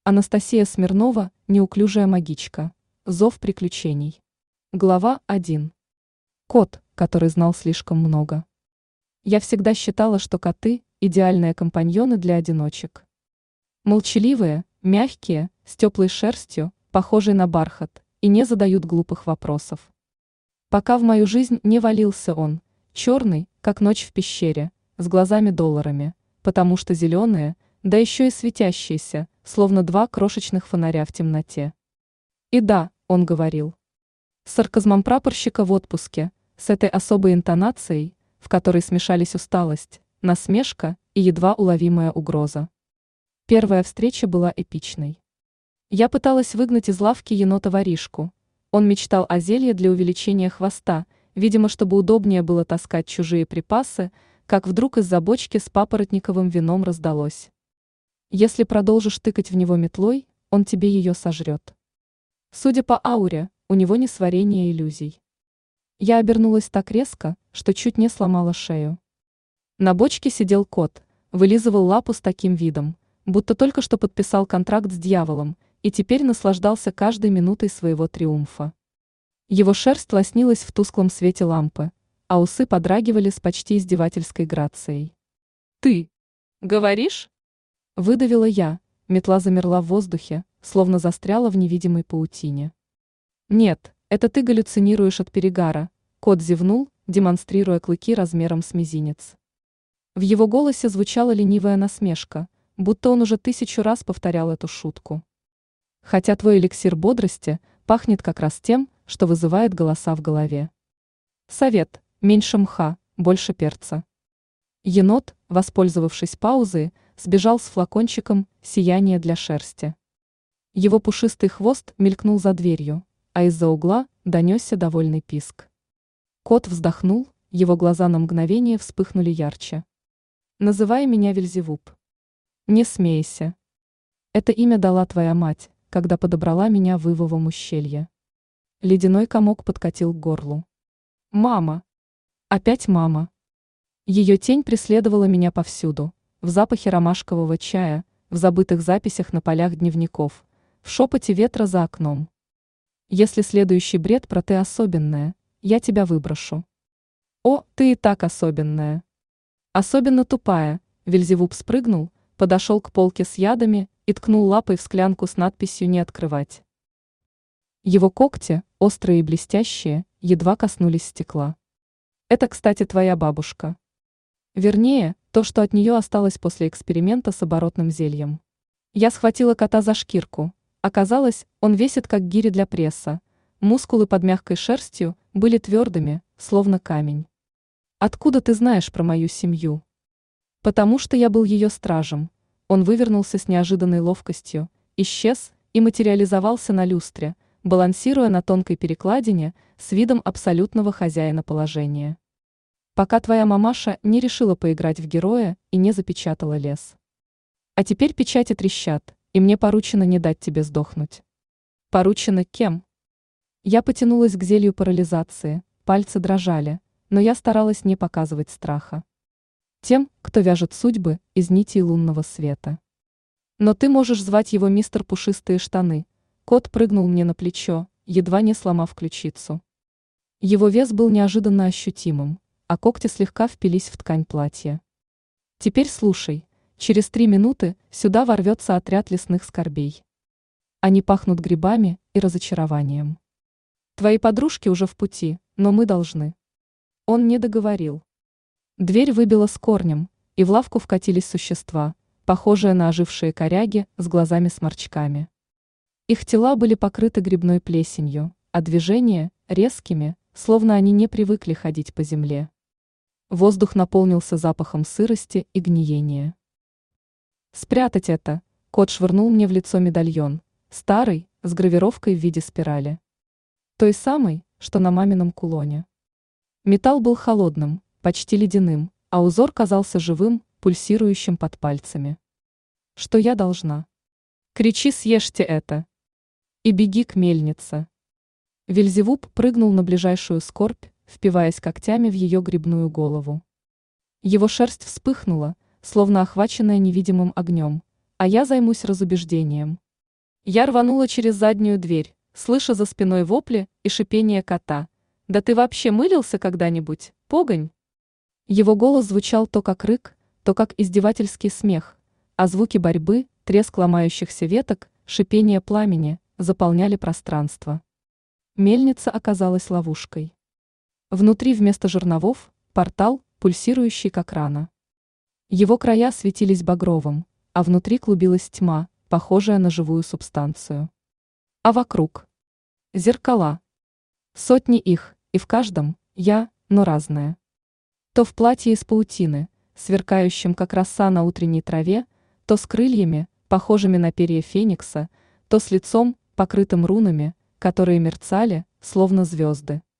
Анастасия Смирнова, неуклюжая магичка. Зов приключений. Глава 1. Кот, который знал слишком много. Я всегда считала, что коты – идеальные компаньоны для одиночек. Молчаливые, мягкие, с теплой шерстью, похожей на бархат, и не задают глупых вопросов. Пока в мою жизнь не валился он, черный, как ночь в пещере, с глазами-долларами, потому что зеленые, да еще и светящиеся, словно два крошечных фонаря в темноте. И да, он говорил. С сарказмом прапорщика в отпуске, с этой особой интонацией, в которой смешались усталость, насмешка и едва уловимая угроза. Первая встреча была эпичной. Я пыталась выгнать из лавки енота-воришку. Он мечтал о зелье для увеличения хвоста, видимо, чтобы удобнее было таскать чужие припасы, как вдруг из-за бочки с папоротниковым вином раздалось. Если продолжишь тыкать в него метлой, он тебе ее сожрет. Судя по ауре, у него несварение иллюзий. Я обернулась так резко, что чуть не сломала шею. На бочке сидел кот, вылизывал лапу с таким видом, будто только что подписал контракт с дьяволом и теперь наслаждался каждой минутой своего триумфа. Его шерсть лоснилась в тусклом свете лампы, а усы подрагивали с почти издевательской грацией. «Ты говоришь?» Выдавила я, метла замерла в воздухе, словно застряла в невидимой паутине. «Нет, это ты галлюцинируешь от перегара», кот зевнул, демонстрируя клыки размером с мизинец. В его голосе звучала ленивая насмешка, будто он уже 1000 раз повторял эту шутку. «Хотя твой эликсир бодрости пахнет как раз тем, что вызывает голоса в голове. Совет: меньше мха, больше перца». Енот, воспользовавшись паузой, сбежал с флакончиком сияния для шерсти. Его пушистый хвост мелькнул за дверью, а из-за угла донесся довольный писк. Кот вздохнул, его глаза на мгновение вспыхнули ярче. «Называй меня Вельзевуб». «Не смейся. Это имя дала твоя мать, когда подобрала меня в Ивовом ущелье». Ледяной комок подкатил к горлу. «Мама! Опять мама!» Ее тень преследовала меня повсюду, в запахе ромашкового чая, в забытых записях на полях дневников, в шепоте ветра за окном. «Если следующий бред про «ты особенная», я тебя выброшу». «О, ты и так особенная». «Особенно тупая», Вельзевуб спрыгнул, подошел к полке с ядами и ткнул лапой в склянку с надписью «Не открывать». Его когти, острые и блестящие, едва коснулись стекла. «Это, кстати, твоя бабушка. Вернее, то, что от нее осталось после эксперимента с оборотным зельем». Я схватила кота за шкирку. Оказалось, он весит как гири для пресса. Мускулы под мягкой шерстью были твердыми, словно камень. «Откуда ты знаешь про мою семью?» «Потому что я был ее стражем». Он вывернулся с неожиданной ловкостью, исчез и материализовался на люстре, балансируя на тонкой перекладине с видом абсолютного хозяина положения. «Пока твоя мамаша не решила поиграть в героя и не запечатала лес. А теперь печати трещат, и мне поручено не дать тебе сдохнуть». «Поручено кем?» Я потянулась к зелью парализации, пальцы дрожали, но я старалась не показывать страха. «Тем, кто вяжет судьбы из нитей лунного света». «Но ты можешь звать его мистер Пушистые штаны». Кот прыгнул мне на плечо, едва не сломав ключицу. Его вес был неожиданно ощутимым, а когти слегка впились в ткань платья. «Теперь слушай, через 3 минуты сюда ворвется отряд лесных скорбей. Они пахнут грибами и разочарованием. Твои подружки уже в пути, но мы должны». Он не договорил. Дверь выбила с корнем, и в лавку вкатились существа, похожие на ожившие коряги с глазами-сморчками. Их тела были покрыты грибной плесенью, а движения – резкими, словно они не привыкли ходить по земле. Воздух наполнился запахом сырости и гниения. «Спрятать это!» – кот швырнул мне в лицо медальон, старый, с гравировкой в виде спирали. Той самой, что на мамином кулоне. Металл был холодным, почти ледяным, а узор казался живым, пульсирующим под пальцами. «Что я должна?» «Кричи, съешьте это!» «И беги к мельнице!» Вельзевуб прыгнул на ближайшую скорбь, впиваясь когтями в ее грибную голову. Его шерсть вспыхнула, словно охваченная невидимым огнем, а я займусь разубеждением. Я рванула через заднюю дверь, слыша за спиной вопли и шипение кота. «Да ты вообще мылился когда-нибудь, погонь?» Его голос звучал то как рык, то как издевательский смех, а звуки борьбы, треск ломающихся веток, шипение пламени заполняли пространство. Мельница оказалась ловушкой. Внутри вместо жерновов портал, пульсирующий как рана. Его края светились багровым, а внутри клубилась тьма, похожая на живую субстанцию. А вокруг зеркала. Сотни их, и в каждом я, но разная. То в платье из паутины, сверкающем как роса на утренней траве, то с крыльями, похожими на перья феникса, то с лицом, покрытым рунами, которые мерцали, словно звезды.